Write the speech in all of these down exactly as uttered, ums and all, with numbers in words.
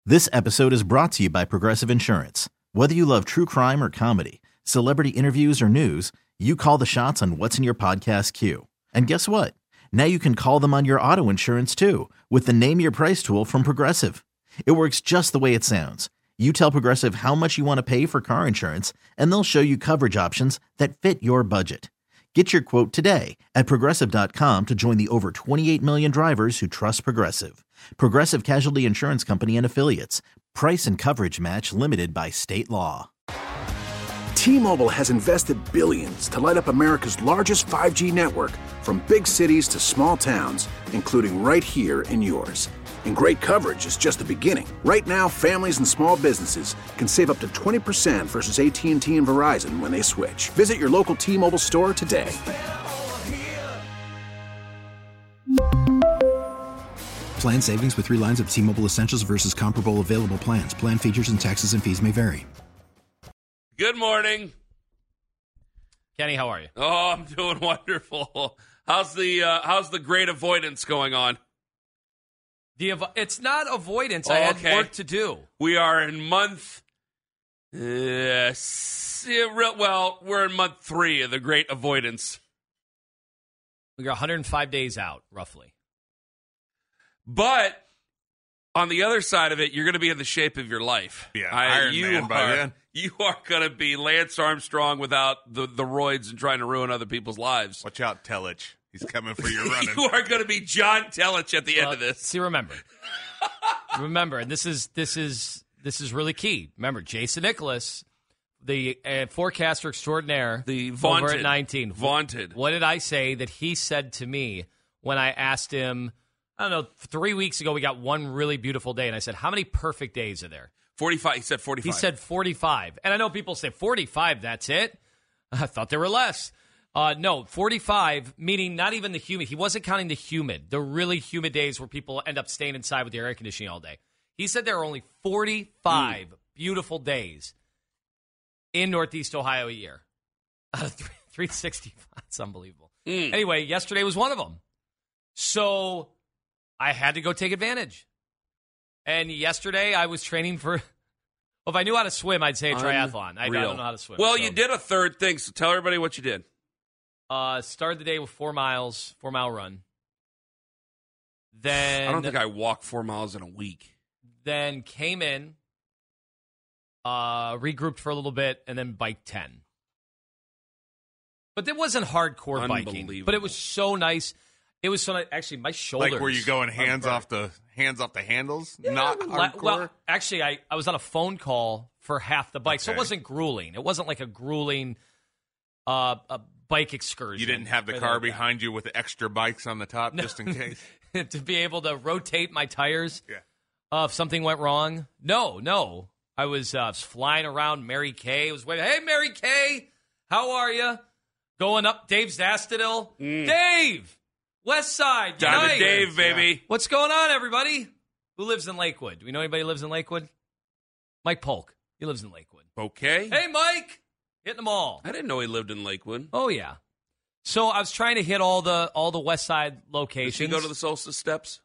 This episode is brought to you by Progressive Insurance. Whether you love true crime or comedy, celebrity interviews or news, you call the shots on what's in your podcast queue. And guess what? Now you can call them on your auto insurance too with the Name Your Price tool from Progressive. It works just the way it sounds. You tell Progressive how much you want to pay for car insurance, and they'll show you coverage options that fit your budget. Get your quote today at Progressive dot com to join the over twenty-eight million drivers who trust Progressive. Progressive Casualty Insurance Company and Affiliates. Price and coverage match limited by state law. T-Mobile has invested billions to light up America's largest five G network, from big cities to small towns, including right here in yours. And great coverage is just the beginning. Right now, families and small businesses can save up to twenty percent versus A T and T and Verizon when they switch. Visit your local T-Mobile store today. Plan savings with three lines of T-Mobile Essentials versus comparable available plans. Plan features and taxes and fees may vary. Good morning. Kenny, how are you? Oh, I'm doing wonderful. How's the uh, how's the great avoidance going on? The avo- it's not avoidance. Oh, I had okay. work to do. We are in month. Uh, s- yeah, re- well, we're in month three of the great avoidance. We're one hundred five days out, roughly. But on the other side of it, you're going to be in the shape of your life. Yeah, I, Iron you Man are, by then. You are going to be Lance Armstrong without the, the roids and trying to ruin other people's lives. Watch out, Telich. He's coming for your running. You are going to be John Telich at the Well, end of this. See, remember, remember, and this is this is this is really key. Remember, Jason Nicholas, the uh, forecaster extraordinaire, The vaunted. over at nineteen, Vaunted. What did I say that he said to me when I asked him? I don't know. Three weeks ago, we got one really beautiful day, and I said, "How many perfect days are there?" forty-five. He said forty-five. He said forty-five. And I know people say forty-five, that's it. I thought there were less. Uh, no, forty-five, meaning not even the humid. He wasn't counting the humid, the really humid days where people end up staying inside with their air conditioning all day. He said there are only forty-five mm. beautiful days in Northeast Ohio a year. Uh, three sixty-five. It's unbelievable. Mm. Anyway, yesterday was one of them. So I had to go take advantage. And yesterday I was training for, well, if I knew how to swim, I'd say a triathlon. I, I don't know how to swim. Well, so. you did a third thing, so tell everybody what you did. Uh, started the day with four miles, four mile run. Then I don't think I walked four miles in a week. Then came in, uh, regrouped for a little bit, and then biked ten. But it wasn't hardcore biking. But it was so nice. It was so nice. Actually, my shoulders. Like were you going hands off the hands off the handles? Yeah, Not la- hardcore? Well, actually, I, I was on a phone call for half the bike, Okay. so it wasn't grueling. It wasn't like a grueling uh, a bike excursion. You didn't have the car behind you with the extra bikes on the top No. just in case? to be able to rotate my tires Yeah. uh, if something went wrong. No, no. I was uh, flying around Mary Kay. I was waiting. Hey, Mary Kay, how are you? Going up Dave's Daffodil. Mm. Dave! West Side, Diamond unite. Dave, baby. What's going on, everybody? Who lives in Lakewood? Do we know anybody who lives in Lakewood? Mike Polk. He lives in Lakewood. Okay. Hey, Mike. Hitting them all. I didn't know he lived in Lakewood. Oh, yeah. So I was trying to hit all the all the West Side locations. Did he go to the Solstice Steps?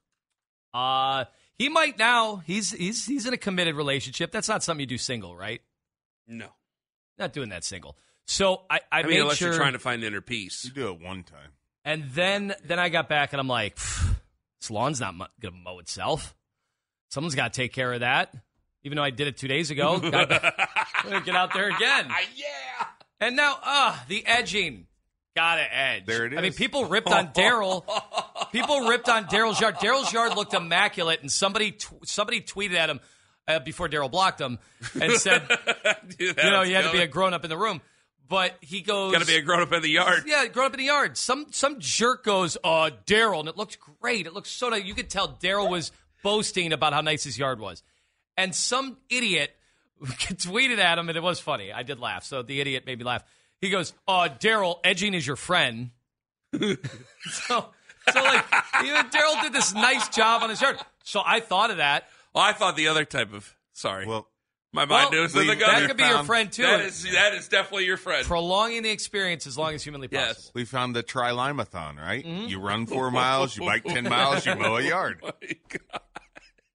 Uh, he might now. He's he's he's in a committed relationship. That's not something you do single, right? No. Not doing that single. So I, I, I mean, made unless sure. you're trying to find inner peace. You do it one time. And then then I got back and I'm like, this lawn's not mo- going to mow itself. Someone's got to take care of that. Even though I did it two days ago. Gotta get out there again. Yeah. And now, uh, the edging. Got to edge. There it is. I mean, people ripped on Daryl. People ripped on Daryl's yard. Daryl's yard looked immaculate, and somebody tw- somebody tweeted at him uh, before Daryl blocked him and said, Dude, you know, you had to be silly. a grown-up in the room. But he goes... Got to be a grown-up in the yard. Yeah, grown up in the yard. Some some jerk goes, uh, Daryl, and it looked great. It looked so nice. You could tell Daryl was boasting about how nice his yard was. And some idiot tweeted at him, and it was funny. I did laugh, so the idiot made me laugh. He goes, uh, Daryl, edging is your friend. so, so like, even Daryl did this nice job on his yard. So I thought of that. Well, I thought the other type of, sorry. Well, My mind Well, knows the that gun. could be your friend, too. That is, that is definitely your friend. Prolonging the experience as long as humanly possible. Yes. we found the Tri-Limathon, right? You run four miles, you bike ten miles, you mow a yard. Oh my God.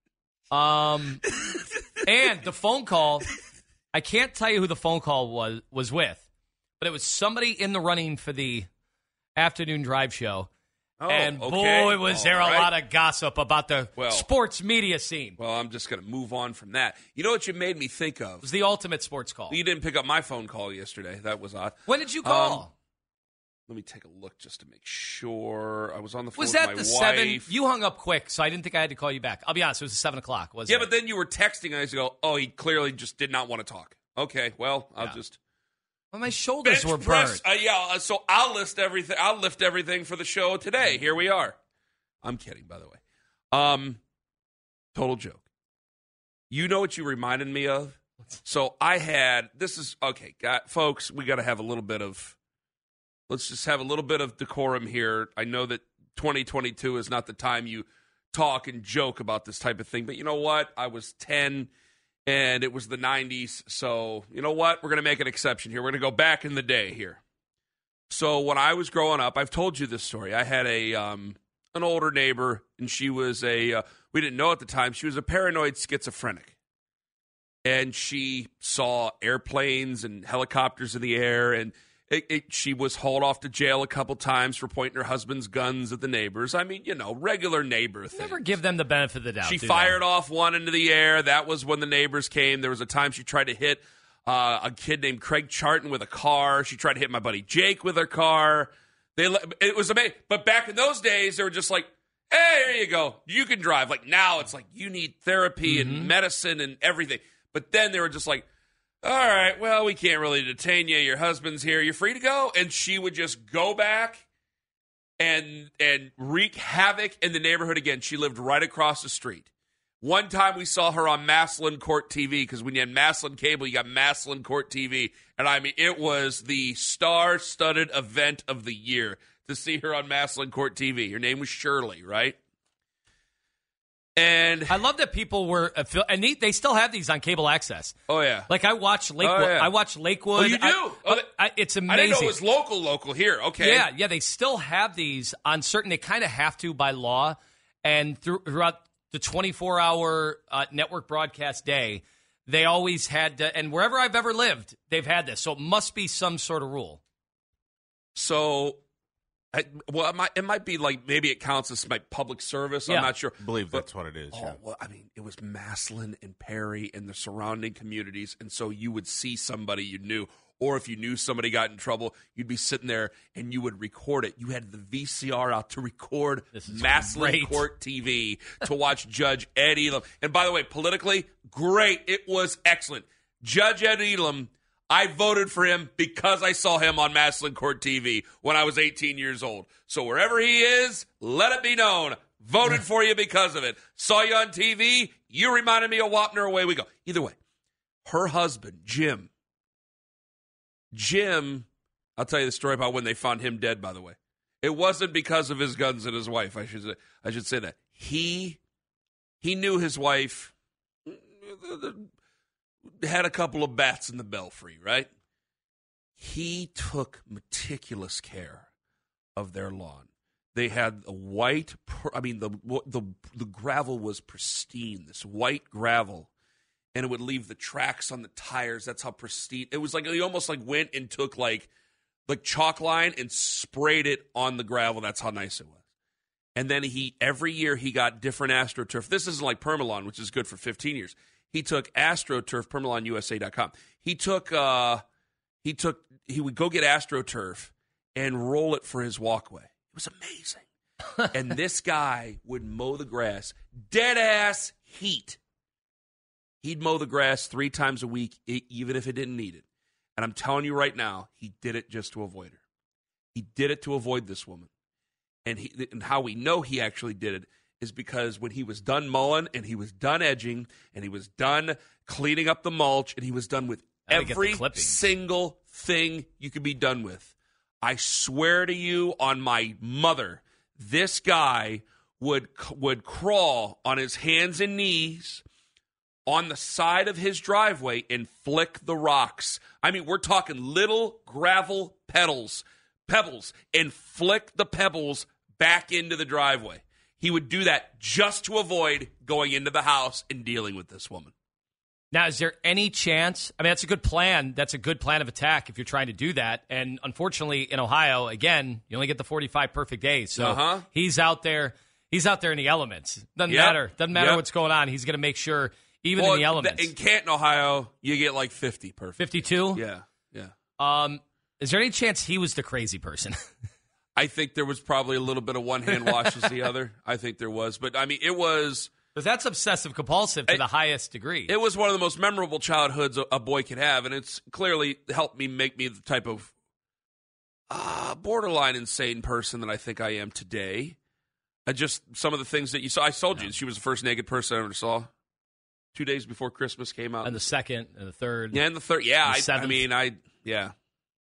Um, and the phone call, I can't tell you who the phone call was was with, but it was somebody in the running for the afternoon drive show. Oh, and okay. boy, was All there right. a lot of gossip about the Well- sports media scene. Well, I'm just going to move on from that. You know what you made me think It of? was the ultimate sports call. You didn't pick up my phone call yesterday. That was odd. When did you call? Um, let me take a look just to make sure. I was on the phone was with that my the wife. seven? You hung up quick, so I didn't think I had to call you back. I'll be honest, it was seven o'clock, wasn't Yeah, it? but then you were texting, and I used to go, oh, he clearly just did not want to talk. Okay, well, I'll Yeah. just... Well, my shoulders Bench were press. burned. Uh, yeah, uh, so I'll list everything. I'll lift everything for the show today. Here we are. I'm kidding, by the way. Um, total joke. You know what you reminded me of? So I had, this is, okay, got, folks, we got to have a little bit of, let's just have a little bit of decorum here. I know that twenty twenty-two is not the time you talk and joke about this type of thing, but you know what? I was ten and it was the nineties, so you know what? We're going to make an exception here. We're going to go back in the day here. So when I was growing up, I've told you this story. I had a um, an older neighbor, and she was a, uh, we didn't know at the time, she was a paranoid schizophrenic. And she saw airplanes and helicopters in the air, and it, it, she was hauled off to jail a couple times for pointing her husband's guns at the neighbors. I mean, you know, regular neighbor thing. Never give them the benefit of the doubt. She do fired they? off one into the air. That was when the neighbors came. There was a time she tried to hit uh, a kid named Craig Charton with a car. She tried to hit my buddy Jake with her car. They It was amazing. But back in those days, they were just like, hey, here you go. You can drive. Like now it's like you need therapy Mm-hmm. and medicine and everything. But then they were just like, all right, well, we can't really detain you. Your husband's here. You're free to go. And she would just go back and and wreak havoc in the neighborhood again. She lived right across the street. One time we saw her on Maslin Court T V, because when you had Maslin Cable, you got Maslin Court T V. And I mean, it was the star-studded event of the year to see her on Maslin Court T V. Her name was Shirley, right? And I love that people were, uh, and they, they still have these on cable access. oh yeah, Like I watch Lakewood. Oh, yeah. I watch Lakewood. Oh, you do? I, Oh, that- I, it's I amazing. didn't know it was local, local here. Okay, Yeah, yeah, they still have these on certain. They kind of have to by law, and through, throughout the twenty-four hour uh, network broadcast day, they always had. To, and wherever I've ever lived, they've had this. So it must be some sort of rule. So, I, well, it might, it might be like maybe it counts as my public service. Yeah. I'm not sure. I believe But- that's what it is. Oh, yeah. well, I mean, it was Maslin and Perry and the surrounding communities, and so you would see somebody you knew, or if you knew somebody got in trouble, you'd be sitting there and you would record it. You had the V C R out to record This is Maslin great. Court T V to watch Judge Ed Elam. And by the way, politically, great. It was excellent. Judge Ed Elam, I voted for him because I saw him on Maslin Court T V when I was eighteen years old. So wherever he is, let it be known. Voted for you because of it. Saw you on T V. You reminded me of Wapner. Away we go. Either way, her husband, Jim. Jim, I'll tell you the story about when they found him dead, by the way. It wasn't because of his guns and his wife. I should say, I should say that. He, he knew his wife had a couple of bats in the belfry, right? He took meticulous care of their lawn. They had a white, I mean, the the the gravel was pristine, this white gravel, and it would leave the tracks on the tires. That's how pristine. It was like he almost like went and took like like chalk line and sprayed it on the gravel. That's how nice it was. And then he every year he got different AstroTurf. This isn't like Permalon, which is good for fifteen years. He took AstroTurf, Permalon U S A dot com. He took uh he took he would go get AstroTurf and roll it for his walkway. It was amazing. And this guy would mow the grass, dead ass heat. He'd mow the grass three times a week, e- even if it didn't need it. And I'm telling you right now, he did it just to avoid her. He did it to avoid this woman. And he, and how we know he actually did it is because when he was done mowing and he was done edging and he was done cleaning up the mulch and he was done with Gotta get the every clippings. single thing you could be done with, I swear to you on my mother, this guy would would crawl on his hands and knees on the side of his driveway and flick the rocks. I mean, we're talking little gravel pedals, pebbles, and flick the pebbles back into the driveway. he would do that just to avoid going into the house and dealing with this woman. Now, is there any chance? I mean, that's a good plan. That's a good plan of attack if you're trying to do that. And unfortunately, in Ohio, again, you only get the forty-five perfect days. So uh-huh. he's out there. He's out there in the elements. Doesn't Yep. matter. Doesn't matter Yep. what's going on. He's going to make sure, even well, in the elements. In Canton, Ohio, you get like fifty perfect. fifty-two? Yeah, yeah. Um, is there any chance he was the crazy person? I think there was probably a little bit of one hand washes the other. I think there was. But, I mean, it was... Because that's obsessive compulsive to it, the highest degree. It was one of the most memorable childhoods a, a boy could have, and it's clearly helped me make me the type of uh, borderline insane person that I think I am today. I just, some of the things that you saw, I told you, she was the first naked person I ever saw. Two days before Christmas came out. And the second and the third. Yeah, and the third. Yeah, the I, I mean, I, yeah.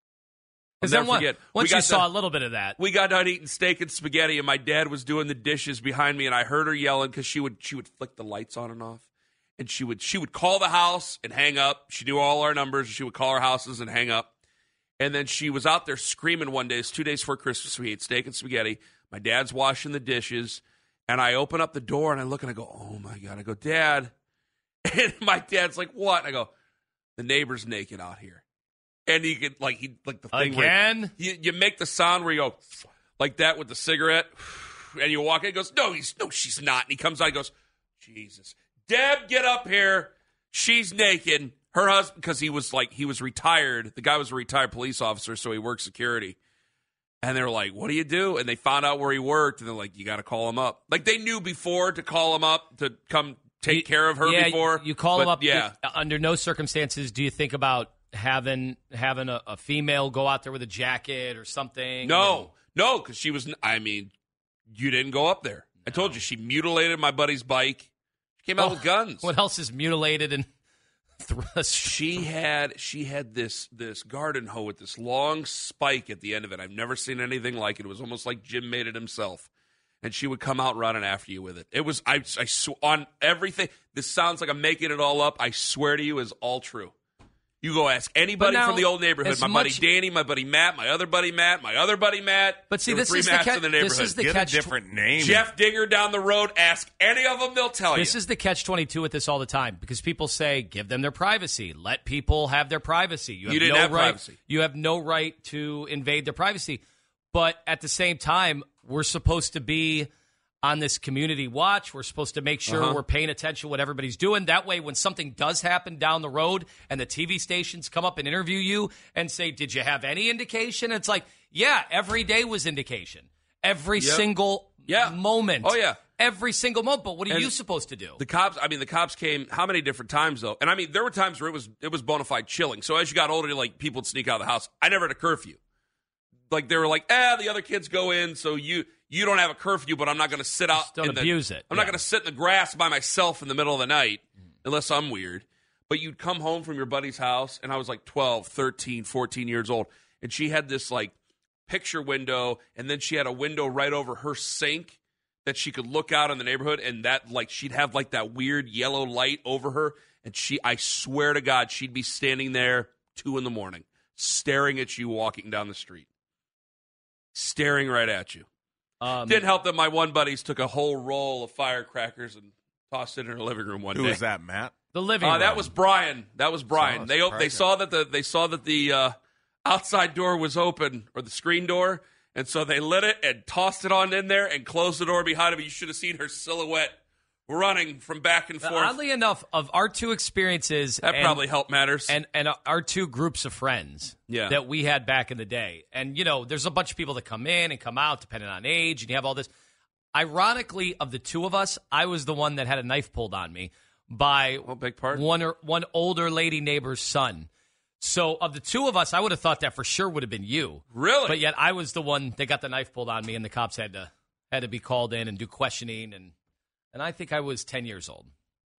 Because then one, once you saw the, a little bit of that. We got done eating steak and spaghetti, and my dad was doing the dishes behind me, and I heard her yelling because she would she would flick the lights on and off. And she would she would call the house and hang up. She knew all our numbers. She would call our houses and hang up. And then she was out there screaming one day. It's two days before Christmas. We ate steak and spaghetti. My dad's washing the dishes. And I open up the door, and I look, and I go, oh, my God. I go, Dad. And my dad's like, what? And I go, the neighbor's naked out here. And he could, like, he like the thing Again? where you, you make the sound where you go, like that with the cigarette. And you walk in, he goes, no, he's, no, she's not. And he comes out, he goes, Jesus. Deb, get up here. She's naked. Her husband, because he was like, he was retired. The guy was a retired police officer, so he worked security. And they were like, what do you do? And they found out where he worked, and they're like, you got to call him up. Like, they knew before to call him up to come take you, care of her yeah, before. You call but, him up. Yeah. Under no circumstances do you think about having having a, a female go out there with a jacket or something. No, and, no, because she was, I mean, you didn't go up there. No. I told you, she mutilated my buddy's bike. She came out oh, with guns. What else is mutilated and thrust? She had she had this this garden hoe with this long spike at the end of it. I've never seen anything like it. It was almost like Jim made it himself. And she would come out running after you with it. It was, I, I sw- on everything, this sounds like I'm making it all up. I swear to you is all true. You go ask anybody now, from the old neighborhood. My much, buddy Danny, my buddy Matt, my other buddy Matt, my other buddy Matt. But see, there this were three is the Matts ca- in the neighborhood. This is the Get catch a different name. Jeff Dinger down the road. Ask any of them; they'll tell this you. is the catch twenty-two with this all the time because people say, "Give them their privacy. Let people have their privacy." You, have you didn't no have right, privacy. You have no right to invade their privacy. But at the same time, we're supposed to be on this community watch. We're supposed to make sure uh-huh. we're paying attention to what everybody's doing. That way, when something does happen down the road and the T V stations come up and interview you and say, did you have any indication? It's like, yeah, every day was indication. Every yep. single yeah. moment. Oh, yeah. Every single moment. But what are and you supposed to do? The cops, I mean, the cops came how many different times, though? And, I mean, there were times where it was it was bona fide chilling. So as you got older, like, people would sneak out of the house. I never had a curfew. Like, they were like, ah, the other kids go in, so you you don't have a curfew, but I'm not going to sit out. Just don't in the, abuse it. I'm yeah. not going to sit in the grass by myself in the middle of the night, unless I'm weird. But you'd come home from your buddy's house, and I was like twelve, thirteen, fourteen years old, and she had this, like, picture window, and then she had a window right over her sink that she could look out in the neighborhood, and that, like, she'd have, like, that weird yellow light over her, and she, I swear to God, she'd be standing there two in the morning, staring at you walking down the street. Staring right at you. Um, Didn't help that my one buddies took a whole roll of firecrackers and tossed it in her living room one Who day. was that, Matt? the living Uh, room. that was Brian. That was Brian. Oh, they op- they surprising. saw that the they saw that the uh, outside door was open, or the screen door, and so they lit it and tossed it on in there and closed the door behind him. You should have seen her silhouette running from back and forth. Oddly enough, of our two experiences, that and, probably helped matters. and and our two groups of friends Yeah. that we had back in the day, and you know, there's a bunch of people that come in and come out depending on age, and you have all this. Ironically, of the two of us, I was the one that had a knife pulled on me by Oh, big part. one or one older lady neighbor's son. So of the two of us, I would have thought that for sure would have been you. Really? But yet I was the one that got the knife pulled on me, and the cops had to had to be called in and do questioning, and and I think I was ten years old.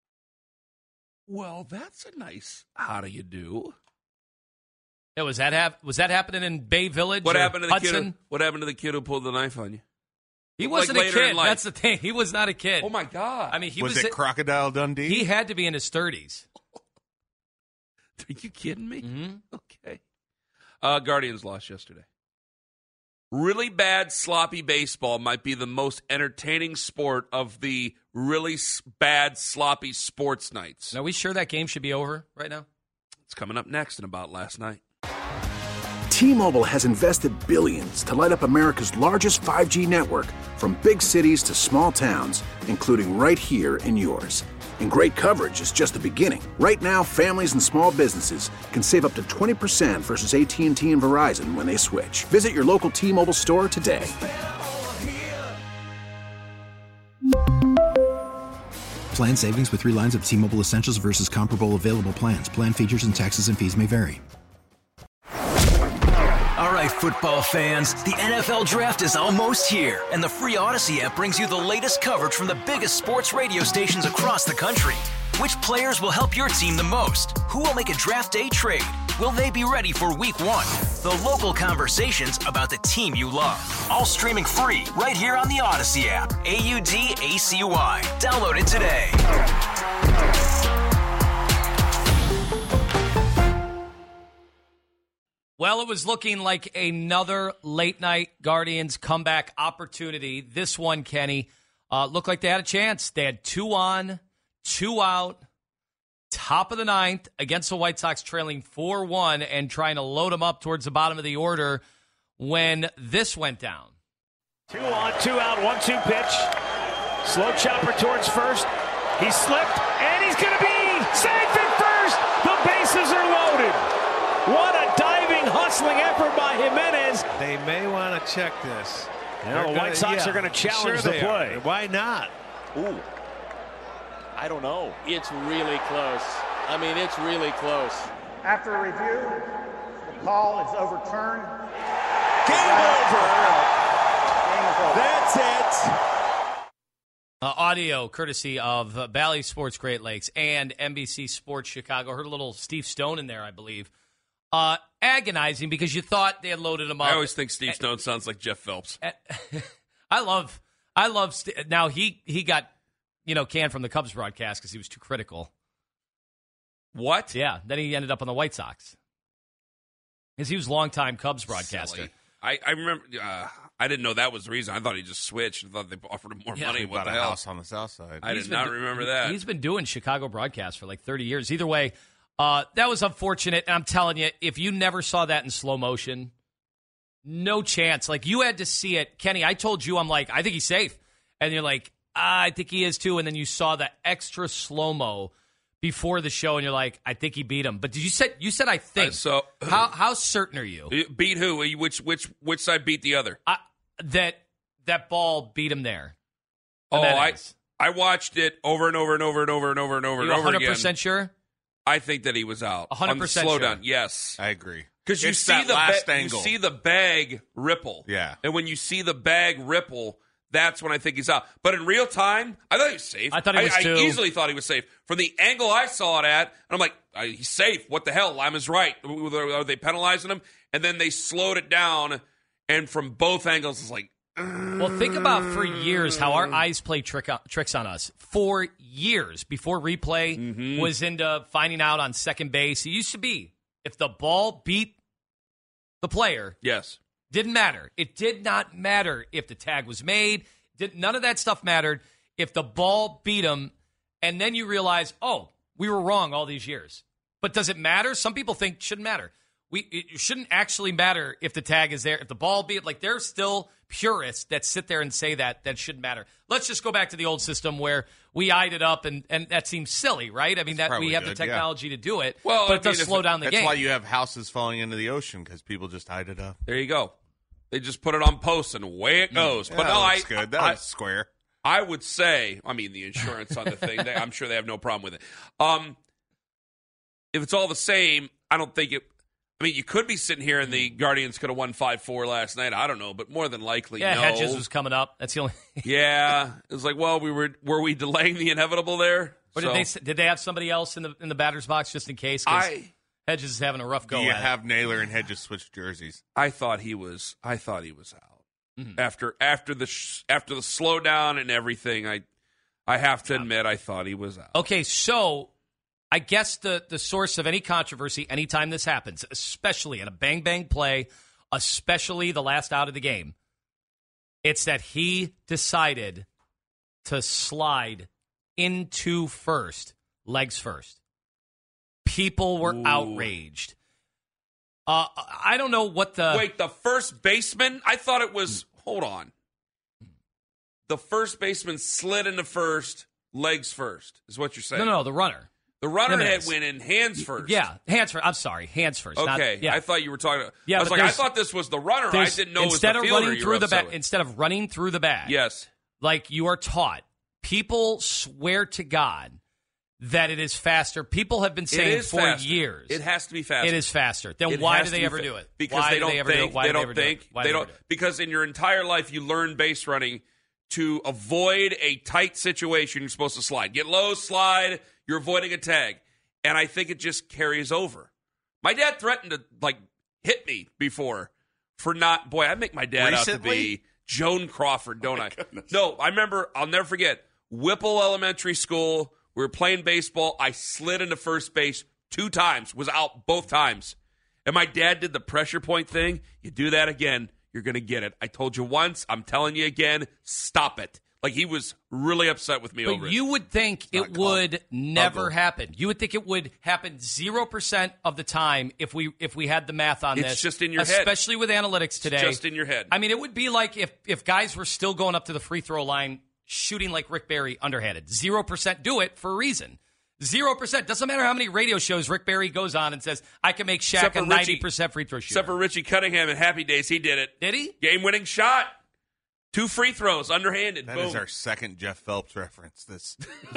Well, that's a nice how do you do. Yeah, was that hap- was that happening in Bay Village? What or happened to the Hudson? kid? Who, what happened to the kid who pulled the knife on you? He Like wasn't a later in kid. life. That's the thing. He was not a kid. Oh my God! I mean, he was, was. it Crocodile Dundee? He had to be in his thirties. Are you kidding me? Mm-hmm. Okay. Uh, Guardians lost yesterday. really bad, sloppy baseball might be the most entertaining sport of the really s- bad, sloppy sports nights. Are we sure that game should be over right now? It's coming up next in about last night. T-Mobile has invested billions to light up America's largest five G network, from big cities to small towns, including right here in yours. And great coverage is just the beginning. Right now, families and small businesses can save up to twenty percent versus A T and T and Verizon when they switch. Visit your local T-Mobile store today. Plan savings with three lines of T-Mobile Essentials versus comparable available plans. Plan features and taxes and fees may vary. All right, football fans, the N F L Draft is almost here, and the free Odyssey app brings you the latest coverage from the biggest sports radio stations across the country. Which players will help your team the most? Who will make a draft day trade? Will they be ready for week one? The local conversations about the team you love. All streaming free right here on the Odyssey app. A U D A C Y. Download it today. Well, it was looking like another late-night Guardians comeback opportunity. This one, Kenny, uh, looked like they had a chance. They had two on, two out, top of the ninth against the White Sox trailing four one and trying to load them up towards the bottom of the order when this went down. Two on, two out, one two pitch. Slow chopper towards first. He slipped, and he's going to be safe at first. The bases are loaded. What a diving, hustling effort by Jimenez. They may want to check this. You know, the gonna, White Sox yeah, are going to challenge sure the play. Are. Why not? Ooh. I don't know. It's really close. I mean, it's really close. After a review, the call is overturned. Game over. Game is over. That's it. Uh, audio courtesy of uh, Bally Sports Great Lakes and N B C Sports Chicago. Heard a little Steve Stone in there, I believe. Uh, agonizing because you thought they had loaded him up. I always think Steve Stone uh, sounds like Jeff Phelps. Uh, I love, I love. St- now he he got you know canned from the Cubs broadcast because he was too critical. What? Yeah. Then he ended up on the White Sox because he was a longtime Cubs broadcaster. Silly. I, I remember. Uh, I didn't know that was the reason. I thought he just switched. I thought they offered him more Yeah, money. He What bought the a hell? house on the south side. I He's did been not do- remember that. He's been doing Chicago broadcasts for like thirty years. Either way, uh, that was unfortunate. And I'm telling you, if you never saw that in slow motion, no chance. Like, you had to see it. Kenny, I told you, I'm like, I think he's safe. And you're like, ah, I think he is too. And then you saw the extra slow-mo before the show, and you're like, I think he beat him. But did you say, you said I think. Uh, so how how certain are you? Beat who? Which which which side beat the other? I, that that ball beat him there. Oh, I is. I watched it over and over and over and over and over and over You and over one hundred again. percent sure? I think that he was out. one hundred percent on the sure. slowdown. Yes. I agree. Because you It's see that the last ba- angle. you see the bag ripple. Yeah. And when you see the bag ripple, that's when I think he's out. But in real time, I thought he was safe. I thought he was I, too. I easily thought he was safe. From the angle I saw it at, and I'm like, uh, he's safe. What the hell? Lyman's right. Are they penalizing him? And then they slowed it down, and from both angles, it's like, well, think about for years how our eyes play trick, tricks on us. For years, before replay mm-hmm. was into finding out on second base, it used to be if the ball beat the player, yes, didn't matter. It did not matter if the tag was made. Did, none of that stuff mattered. If the ball beat him, and then you realize, oh, we were wrong all these years. But does it matter? Some people think it shouldn't matter. We it shouldn't actually matter if the tag is there. If the ball beat, like, there's still purists that sit there and say that that shouldn't matter. Let's just go back to the old system where we eyed it up, and, and that seems silly, right? I mean, That's that we have good, the technology yeah. to do it, Well, but I it does mean, slow if- down the That's game. why you have houses falling into the ocean, because people just hide it up. there you go. They just put it on posts, and away it goes. Yeah, but that no, I, looks good. That I, looks square. I would say, I mean, the insurance on the thing, they, I'm sure they have no problem with it. Um, if it's all the same, I don't think it. I mean, you could be sitting here and the Guardians could have won five four last night. I don't know, but more than likely, yeah, no. Hedges was coming up. That's the only. yeah, it was like, well, we were were we delaying the inevitable there? Or So, did they did they have somebody else in the in the batter's box just in case? 'Cause I Hedges is having a rough go. Do you at it. have Naylor and Hedges switch jerseys? I thought he was I thought he was out Mhm. after after the sh- after the slowdown and everything. I I have to admit, I thought he was out. Okay, so I guess the, the source of any controversy anytime this happens, especially in a bang-bang play especially the last out of the game. It's that he decided to slide into first, legs first. People were Ooh. outraged. Uh, I don't know what the... Wait, the first baseman? I thought it was... Hold on. The first baseman slid into first, legs first, is what you're saying. No, no, the runner. The runner had went in hands first. Yeah, hands first. I'm sorry, hands first. Okay, not, yeah. I thought you were talking about... Yeah, I was like, I thought this was the runner. I didn't know it was the fielder of running you through were the upset ba- with. Instead of running through the bag. Yes. Like you are taught. People swear to God that it is faster. People have been saying for faster. years. It has to be faster. It is faster. Then it why do they be ever fa- do it? Because why they do don't they ever think. do it? Why they do don't they ever think. do it? Why they do don't. do it? Because in your entire life, you learn base running to avoid a tight situation. You're supposed to slide. Get low, slide. You're avoiding a tag. And I think it just carries over. My dad threatened to, like, hit me before for not, boy, I make my dad Recently? out to be Joan Crawford, don't oh I? Goodness. No, I remember, I'll never forget, Whipple Elementary School, we were playing baseball. I slid into first base two times, was out both times. And my dad did the pressure point thing. You do that again, you're going to get it. I told you once, I'm telling you again, stop it. Like, he was really upset with me but over it. you would think it would never happen. You would think it would happen zero percent of the time if we if we had the math on It's this. just in your especially head. Especially with analytics today. It's just in your head. I mean, it would be like if, if guys were still going up to the free throw line shooting like Rick Barry underhanded. Zero percent do it for a reason. Zero percent. Doesn't matter how many radio shows Rick Barry goes on and says, I can make Shaq a ninety percent free throw shooter. Except for Richie Cunningham in Happy Days, he did it. Did he? Game-winning shot. Two free throws, underhanded. That Boom. is our second Jeff Phelps reference. This.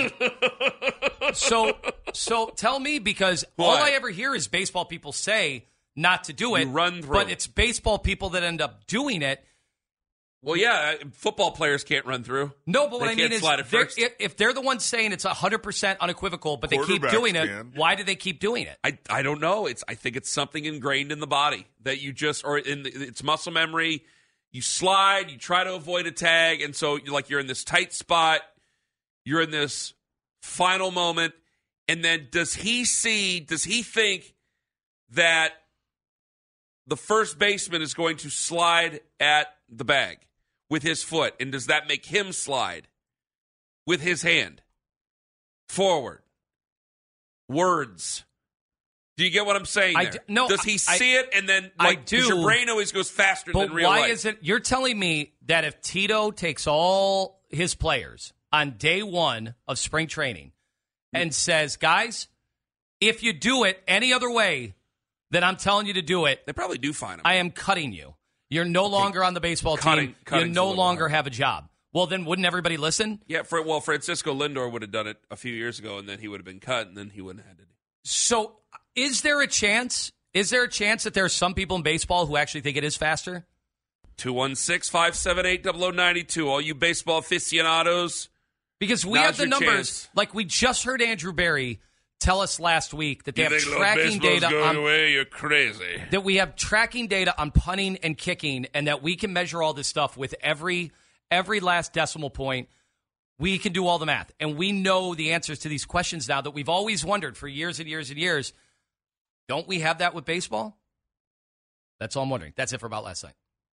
so, so tell me, because What? all I ever hear is baseball people say not to do it. You run through. But it's baseball people that end up doing it. Well, yeah, football players can't run through. No, but what They I mean can't is, slide it they're- first. if, if they're the ones saying it's one hundred percent unequivocal, but they keep Quarterbacks doing it, can. why do they keep doing it? I, I don't know. It's I think it's something ingrained in the body that you just, or in the, it's muscle memory. You slide, you try to avoid a tag, and so you're like you're in this tight spot. You're in this final moment, and then does he see? Does he think that the first baseman is going to slide at the bag with his foot, and does that make him slide with his hand forward? Words. Do you get what I'm saying I there? d- no, Does he I- see it and then I like 'cause do. your brain always goes faster But than real why life? is it? You're telling me that if Tito takes all his players on day one of spring training and says, guys, if you do it any other way than I'm telling you to do it, They probably do find him. I am cutting you. You're no longer on the baseball Cutting- team. You cutting's a no little longer hard. have a job. Well, then wouldn't everybody listen? Yeah, for, well, Francisco Lindor would have done it a few years ago, and then he would have been cut, and then he wouldn't have had to do it. So is there a chance? Is there a chance that there are some people in baseball who actually think it is faster? two one six, five seven eight, zero zero nine two. All you baseball aficionados. Because we Now's have the your numbers. chance. Like we just heard Andrew Barry tell us last week that they You have think tracking baseball's data going on away? You're crazy. that we have tracking data on punting and kicking, and that we can measure all this stuff with every every last decimal point. We can do all the math, and we know the answers to these questions now that we've always wondered for years and years and years. Don't we have that with baseball? That's all I'm wondering. That's it for About Last Night.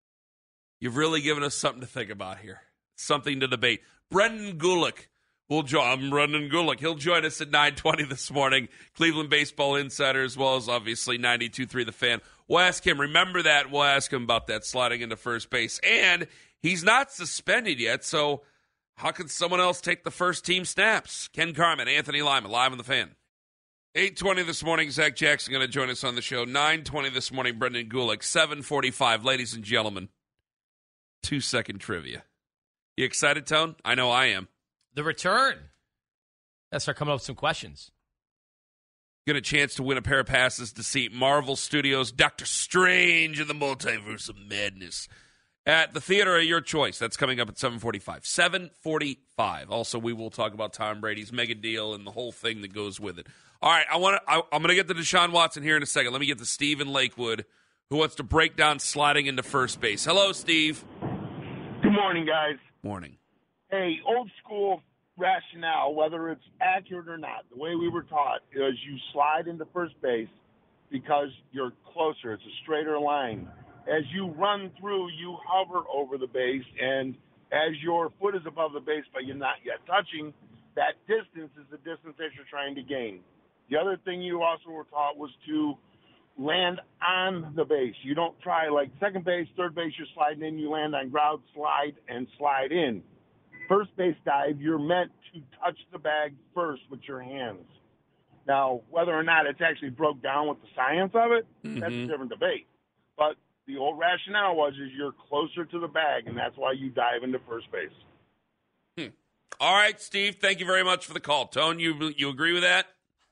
You've really given us something to think about here, something to debate. Brendan Gulick will join. I'm Brendan Gulick. He'll join us at nine twenty this morning. Cleveland Baseball Insider, as well as obviously ninety-two point three The Fan. We'll ask him. Remember that. We'll ask him about that sliding into first base. And he's not suspended yet, so how could someone else take the first team snaps? Ken Carman, Anthony Lyman, live on The Fan. eight twenty this morning, Zach Jackson going to join us on the show. nine twenty this morning, Brendan Gulick. seven forty-five, ladies and gentlemen, two-second trivia. You excited, Tone? I know I am. The return. Let's start coming up with some questions. Get a chance to win a pair of passes to see Marvel Studios' Doctor Strange in the Multiverse of Madness at the theater of your choice. That's coming up at seven forty-five. seven forty-five. Also, we will talk about Tom Brady's mega deal and the whole thing that goes with it. All right, I want to. I, I'm going to get to Deshaun Watson here in a second. Let me get to Steve in Lakewood, who wants to break down sliding into first base. Hello, Steve. Good morning, guys. Morning. Hey, old school rationale, whether it's accurate or not, the way we were taught is you slide into first base because you're closer. It's a straighter line. as you run through, you hover over the base, and as your foot is above the base but you're not yet touching, that distance is the distance that you're trying to gain. The other thing you also were taught was to land on the base. You don't try, like second base, third base, you're sliding in, you land on ground, slide, and slide in. First base dive, you're meant to touch the bag first with your hands. Now, whether or not it's actually broke down with the science of it, mm-hmm. that's a different debate. But the old rationale was is you're closer to the bag, and that's why you dive into first base. Hmm. All right, Steve, thank you very much for the call. Tone, you you agree with that?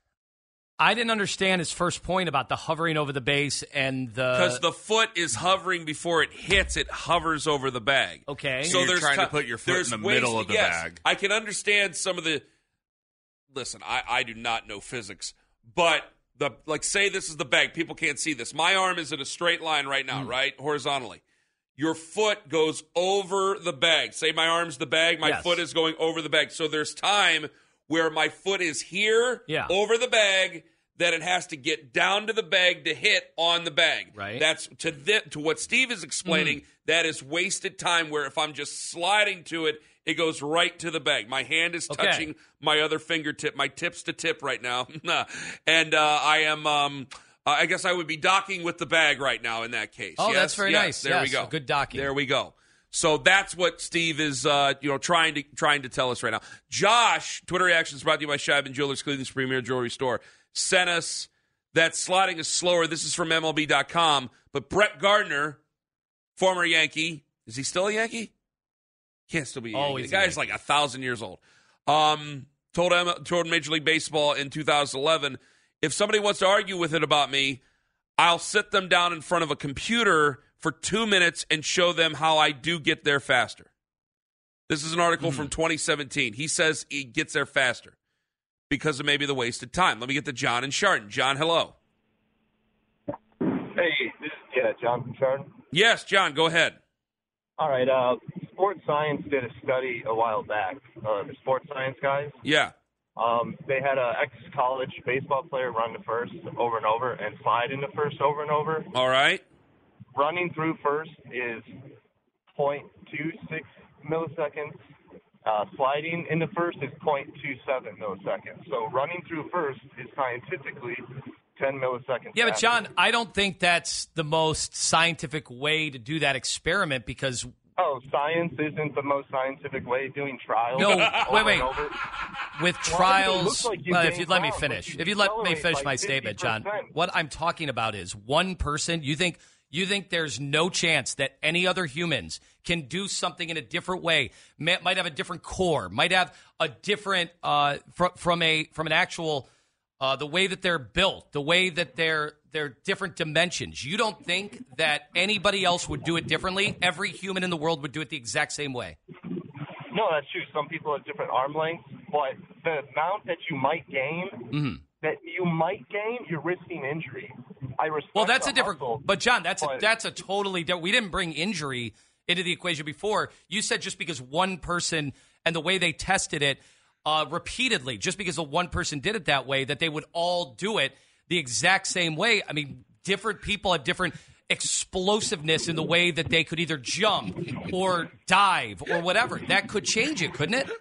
I didn't understand his first point about the hovering over the base and the... Because the foot is hovering before it hits, it hovers over the bag. Okay. So you're there's trying t- to put your foot in the ways, middle of the yes, bag. I can understand some of the... Listen, I, I do not know physics, but the like say this is the bag. People can't see this. My arm is in a straight line right now, mm. right? Horizontally. Your foot goes over the bag. Say my arm's the bag, my yes. foot is going over the bag. So there's time where my foot is here yeah. over the bag, that it has to get down to the bag to hit on the bag. Right. That's to th- to what Steve is explaining, mm. that is wasted time where if I'm just sliding to it, it goes right to the bag. My hand is okay. touching my other fingertip. My tip's to tip right now. and uh, I am, um, uh, I guess I would be docking with the bag right now in that case. Oh, yes? that's very yes. nice. There yes. we go. Good docking. There we go. So that's what Steve is, uh, you know, trying to trying to tell us right now. Josh, Twitter Reactions brought to you by Scheibman Jewelers, Cleveland's premier jewelry store, sent us that sliding is slower. This is from M L B dot com. But Brett Gardner, former Yankee, is he still a Yankee? Can't still be a Yankee. Always the guy's like a thousand years old. Um, told him, told Major League Baseball in two thousand eleven, if somebody wants to argue with it about me, I'll sit them down in front of a computer for two minutes and show them how I do get there faster. This is an article mm-hmm. from twenty seventeen. He says he gets there faster because of maybe the wasted time. Let me get to John and Chardon. John, hello. Hey, this is yeah, John from Chardon. Yes, John, go ahead. All right. Uh, Sports Science did a study a while back. Uh, the sports science guys. Yeah. Um, they had an ex-college baseball player run to first over and over and slide into first over and over. All right. Running through first is zero point two six milliseconds. Uh, sliding into first is zero point two seven milliseconds. So running through first is scientifically ten milliseconds. Yeah, but faster. John, I don't think that's the most scientific way to do that experiment because... Oh, science isn't the most scientific way of doing trials? No, over wait, wait. and over? With Well, trials, like you well, if gain you'd let me ground, finish, but you if you'd let me accelerate finish by my statement, fifty John, percent. what I'm talking about is one person, you think you think there's no chance that any other humans can do something in a different way, may, might have a different core, might have a different, uh, fr- from a from an actual, uh, the way that they're built, the way that they're, they're different dimensions. You don't think that anybody else would do it differently? Every human in the world would do it the exact same way. No, that's true. Some people have different arm lengths, but the amount that you might gain, mm-hmm. that you might gain, you're risking injury. I respect Well, that's the a different. hustle, but John, that's but, a, that's a totally different. We didn't bring injury into the equation before. You said just because one person and the way they tested it uh, repeatedly, just because the one person did it that way, that they would all do it the exact same way. I mean, different people have different explosiveness in the way that they could either jump or dive or whatever. That could change it, couldn't it?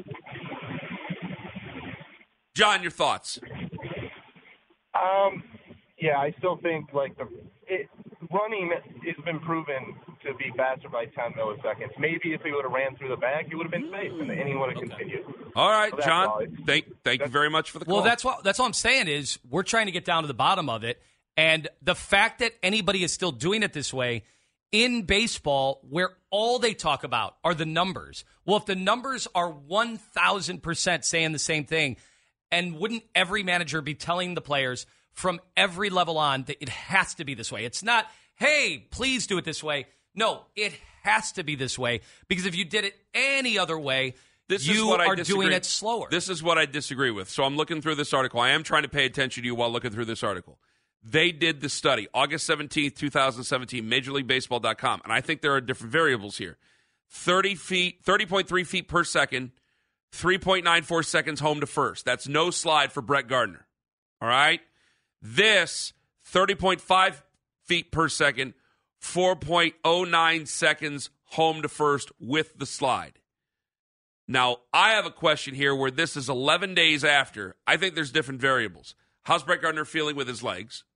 John, your thoughts? Um, yeah, I still think like the it, running has been proven to be faster by ten milliseconds. Maybe if he would have ran through the bag, he would have been safe, and the inning would have okay. continued. All right, so John. All. Thank thank you very much for the call. Well, that's what that's all I'm saying is we're trying to get down to the bottom of it, and the fact that anybody is still doing it this way in baseball, where all they talk about are the numbers. Well, if the numbers are one thousand percent saying the same thing, and wouldn't every manager be telling the players from every level on that it has to be this way? It's not, hey, please do it this way. No, it has to be this way because if you did it any other way, this you is what are I disagree. doing it slower. This is what I disagree with. So I'm looking through this article. I am trying to pay attention to you while looking through this article. They did the study, August seventeenth, twenty seventeen, Major League Baseball dot com, and I think there are different variables here. thirty feet, thirty point three feet per second, three point nine four seconds home to first. That's no slide for Brett Gardner. All right? This, thirty point five feet per second, four point oh nine seconds home to first with the slide. Now, I have a question here where this is eleven days after. I think there's different variables. How's Brett Gardner feeling with his legs?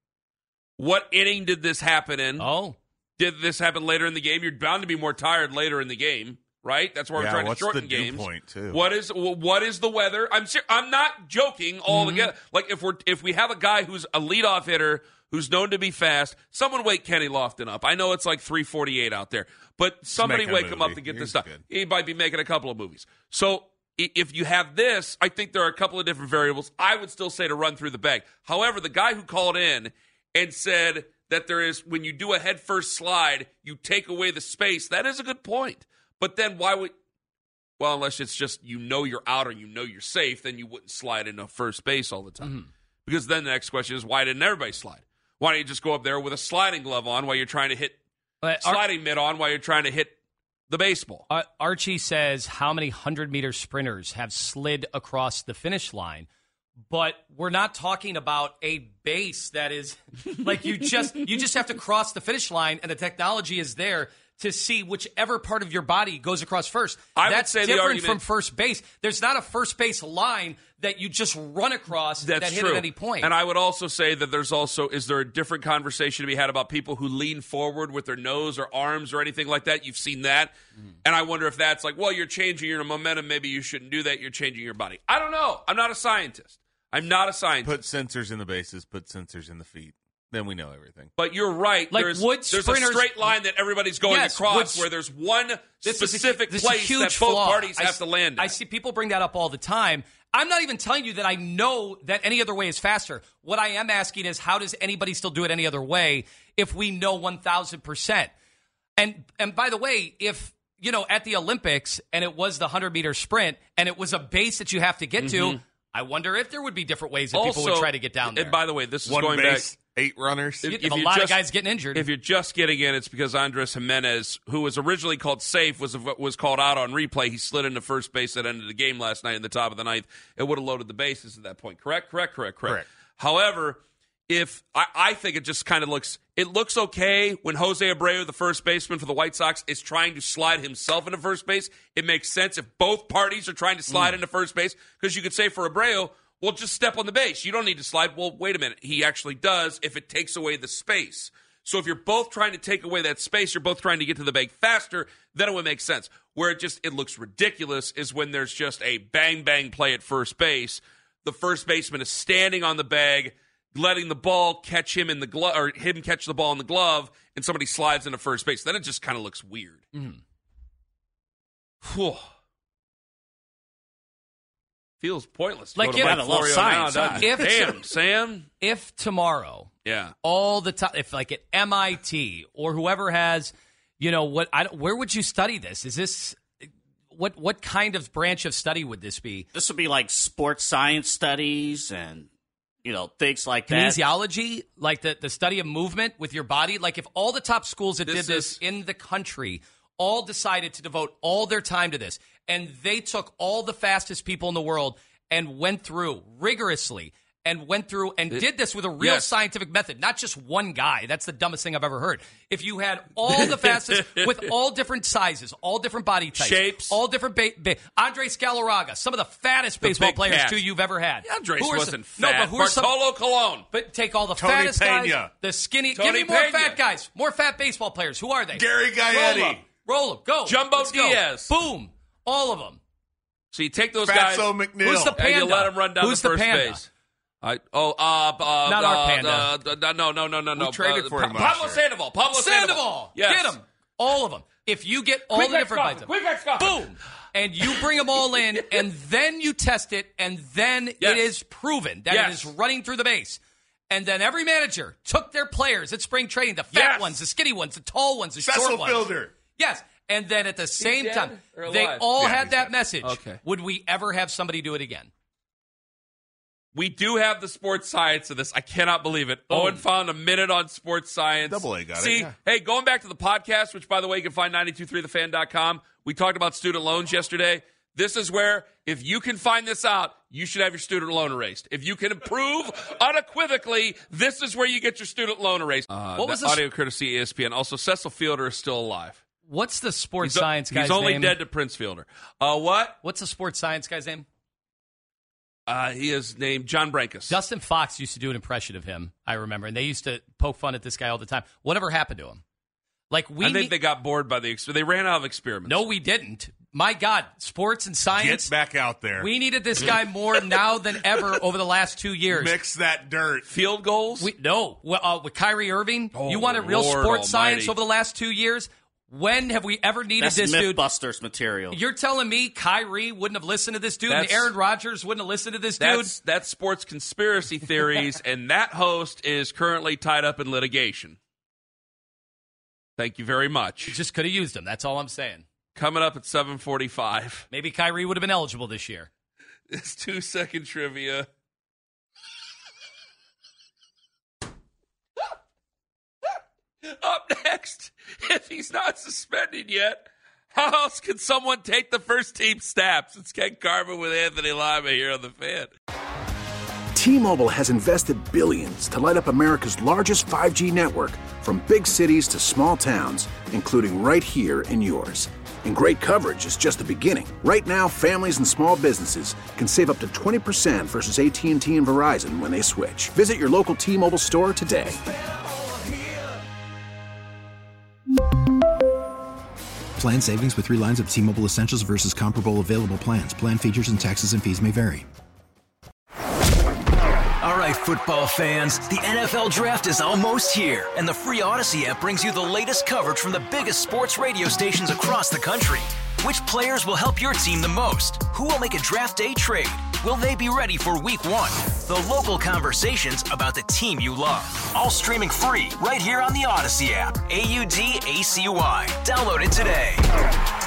What inning did this happen in? Oh. Did this happen later in the game? You're bound to be more tired later in the game, right? That's why we're yeah, trying to what's shorten the dew games. Point too? What is what is the weather? I'm ser- I'm not joking altogether. Mm-hmm. Like if we're if we have a guy who's a leadoff hitter who's known to be fast, someone wake Kenny Lofton up. I know it's like three forty-eight out there, but somebody wake him up to get this stuff. Good. He might be making a couple of movies. So if you have this, I think there are a couple of different variables. I would still say to run through the bag. However, the guy who called in and said that there is, when you do a head first slide, you take away the space. That is a good point. But then why would, well, unless it's just you know you're out or you know you're safe, then you wouldn't slide into first base all the time. Mm-hmm. Because then the next question is, why didn't everybody slide? Why don't you just go up there with a sliding glove on while you're trying to hit, but sliding Ar- mitt on while you're trying to hit the baseball? Uh, Archie says how many hundred-meter sprinters have slid across the finish line. But we're not talking about a base that is like you just you just have to cross the finish line, and the technology is there to see whichever part of your body goes across first. I That's would say different the argument, from first base. There's not a first base line that you just run across that's that hit true. at any point. And I would also say that there's also, is there a different conversation to be had about people who lean forward with their nose or arms or anything like that? You've seen that. Mm. And I wonder if that's like, well, you're changing your momentum. Maybe you shouldn't do that. You're changing your body. I don't know. I'm not a scientist. I'm not a scientist. Put sensors in the bases, put sensors in the feet. Then we know everything. But you're right. Like there's, would there's a straight line that everybody's going yes, across would, where there's one specific a, this place huge that both flaw. parties I, have to land at. I see people bring that up all the time. I'm not even telling you that I know that any other way is faster. What I am asking is, how does anybody still do it any other way if we know one thousand percent? And and by the way, if, you know, at the Olympics and it was the hundred-meter sprint and it was a base that you have to get mm-hmm. to, I wonder if there would be different ways that also, people would try to get down there. And by the way, this is One going base, back. Eight runners. If, if a lot just, of guys getting injured. If you're just getting in, it's because Andres Jimenez, who was originally called safe, was was called out on replay. He slid into first base at the end of the game last night in the top of the ninth. It would have loaded the bases at that point. Correct? Correct, correct, correct. Correct. However, if I, I think it just kind of looks it looks okay when Jose Abreu, the first baseman for the White Sox, is trying to slide himself into first base. It makes sense if both parties are trying to slide mm. into first base, because you could say for Abreu, well, just step on the base. You don't need to slide. Well, wait a minute. He actually does if it takes away the space. So if you're both trying to take away that space, you're both trying to get to the bag faster, then it would make sense. Where it just it looks ridiculous is when there's just a bang-bang play at first base. The first baseman is standing on the bag, letting the ball catch him in the glove, or him catch the ball in the glove, and somebody slides into first base. Then it just kind of looks weird. Mm. Whew. Feels pointless. To like go to if, Mike Florio science, now, huh? if Damn, Sam. If tomorrow, yeah, all the time, if like at M I T or whoever has, you know, what? I don't, where would you study this? Is this what? What kind of branch of study would this be? This would be like sports science studies and, you know, things like that. Kinesiology, like the the study of movement with your body. Like if all the top schools that this did this is, in the country all decided to devote all their time to this, and they took all the fastest people in the world and went through rigorously and went through and it, did this with a real yes. scientific method, not just one guy. That's the dumbest thing I've ever heard. If you had all the fastest with all different sizes, all different body types, shapes, all different ba- ba- Andre Scalaraga, some of the fattest the baseball players cat. too you've ever had. Yeah, Andres who wasn't some, fat. No, but who are some, Bartolo Colon. But take all the Tony fattest Pena. guys, the skinny. Tony give me more Pena. fat guys, more fat baseball players. Who are they? Gary Gaetti. Roll them. Roll them. Go. Jumbo Let's Diaz. Go. Boom. All of them. So you take those Fatso guys. McNeil. Who's the panda? And you let them run down Who's the the first panda? base. I, oh, uh, uh, Not uh, our panda. Uh, uh, no, no, no, no, no. We traded uh, for him Pa- last Pablo year. Sandoval. Pablo Sandoval. Sandoval. Yes. Get them. All of them. If you get all Quick the different X bites, Quick X boom, and you bring them all in, and then you test it, and then Yes. it is proven that Yes. it is running through the base. And then every manager took their players at spring training, the fat Yes. ones, the skinny ones, the tall ones, the Cecil short ones. Fielder. Yes. And then at the same dead time, or they alive? all Yeah, had he's that dead. message. Okay. Would we ever have somebody do it again? We do have the sports science of this. I cannot believe it. Boom. Owen found a minute on sports science. Double A got it, See, yeah. hey, going back to the podcast, which, by the way, you can find nine two three the fan dot com. We talked about student loans yesterday. This is where, if you can find this out, you should have your student loan erased. If you can prove unequivocally, this is where you get your student loan erased. Uh, what was the the audio courtesy E S P N. Also, Cecil Fielder is still alive. What's the sports he's science a, guy's name? He's only name? dead to Prince Fielder. Uh, what? What's the sports science guy's name? Uh, he is named John Brankus. Justin Fox used to do an impression of him, I remember, and they used to poke fun at this guy all the time. Whatever happened to him? Like we, I think need- they got bored by the exp- they ran out of experiments. No, we didn't. My God, sports and science. Get back out there. We needed this guy more now than ever over the last two years. Mix that dirt. Field goals? We, no, well, uh, with Kyrie Irving, oh, you wanted real Lord sports almighty. science over the last two years. When have we ever needed That's this dude? Mythbusters material. You're telling me Kyrie wouldn't have listened to this dude, That's, and Aaron Rodgers wouldn't have listened to this dude? That's, that's sports conspiracy theories, and that host is currently tied up in litigation. Thank you very much. You just could have used him. That's all I'm saying. Coming up at seven forty-five. Maybe Kyrie would have been eligible this year. It's two-second trivia. Up next, if he's not suspended yet, how else can someone take the first team snaps? It's Ken Carman with Anthony Lima here on The Fan. T-Mobile has invested billions to light up America's largest five G network, from big cities to small towns, including right here in yours. And great coverage is just the beginning. Right now, families and small businesses can save up to twenty percent versus A T and T and Verizon when they switch. Visit your local T-Mobile store today. Plan savings with three lines of T-Mobile Essentials versus comparable available plans. Plan features and taxes and fees may vary. All right, football fans, the N F L Draft is almost here, and the free Odyssey app brings you the latest coverage from the biggest sports radio stations across the country. Which players will help your team the most? Who will make a draft day trade? Will they be ready for week one? The local conversations about the team you love. All streaming free right here on the Odyssey app. A U D A C Y. Download it today.